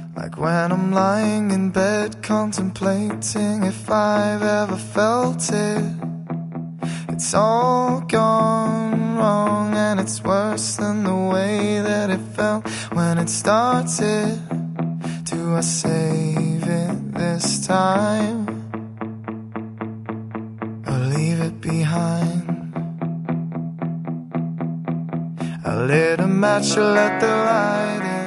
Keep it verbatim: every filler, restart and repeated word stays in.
Like when I'm lying in bed contemplating if I've ever felt it. It's all gone wrong and it's worse than the way that it felt when it started. Do I save it this time or leave it behind? I lit a match, I let the light in.